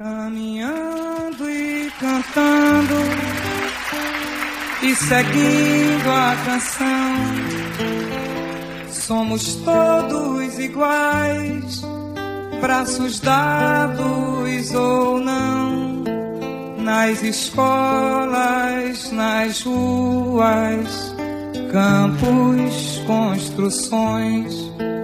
Caminhando e cantando e seguindo a canção, somos todos iguais, braços dados ou não, nas escolas, nas ruas, campos, construções,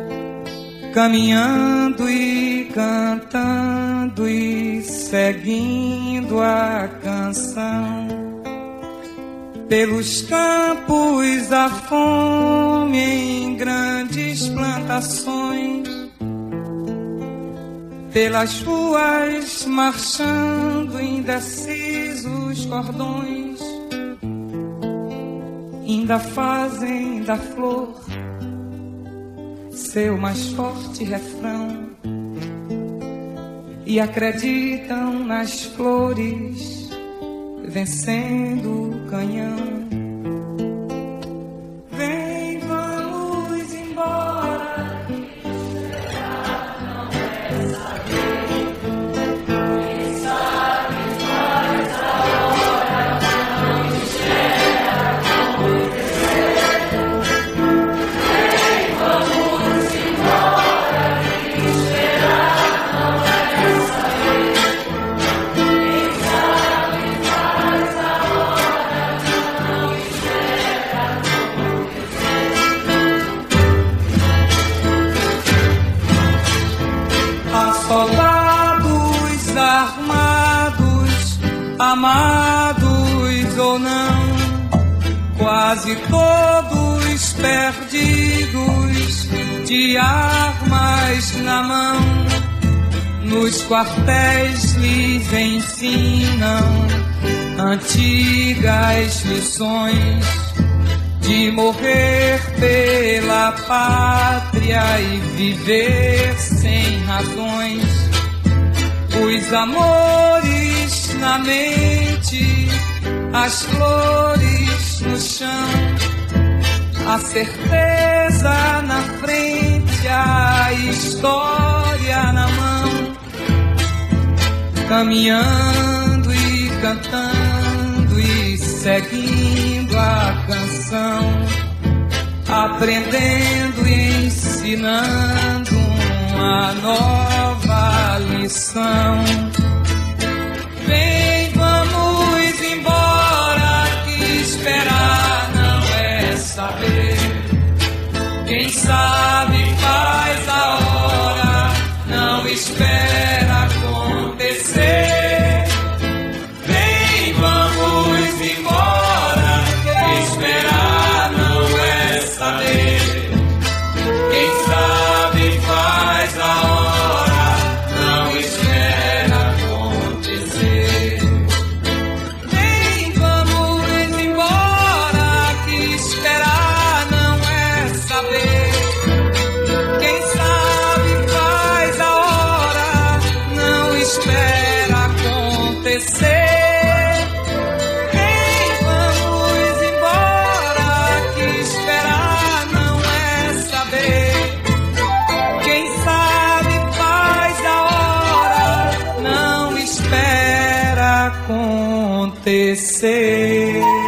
caminhando e cantando e seguindo a canção. Pelos campos a fome em grandes plantações, pelas ruas marchando indecisos cordões, ainda fazem da flor seu mais forte refrão e acreditam nas flores vencendo o canhão. Vem, vamos embora, esperar não é saber. Quem sabe faz a hora, não espera acontecer. Vem, vamos embora, esperar não é saber. Quem sabe faz a hora, não espera acontecer. Há soldados armados, amados ou não, quase todos perdidos, de armas na mão. Nos quartéis lhes ensinam antigas lições de morrer pela pátria e viver sem razões. Os amores na mente, as flores no chão, a certeza na frente, a história na mão. Caminhando e cantando e seguindo a canção, aprendendo e ensinando uma nova lição. Vem, vamos embora, que esperar não é saber. Quem sabe faz a hora, não espera acontecer. Vem, vamos embora, esperar não é saber. Quem sabe faz a hora, não espera acontecer. Vem, vamos embora, que esperar não é saber. Quem sabe faz a hora, não espera acontecer. Vem, vamos embora, que esperar não é saber. Quem sabe faz a hora, não espera acontecer.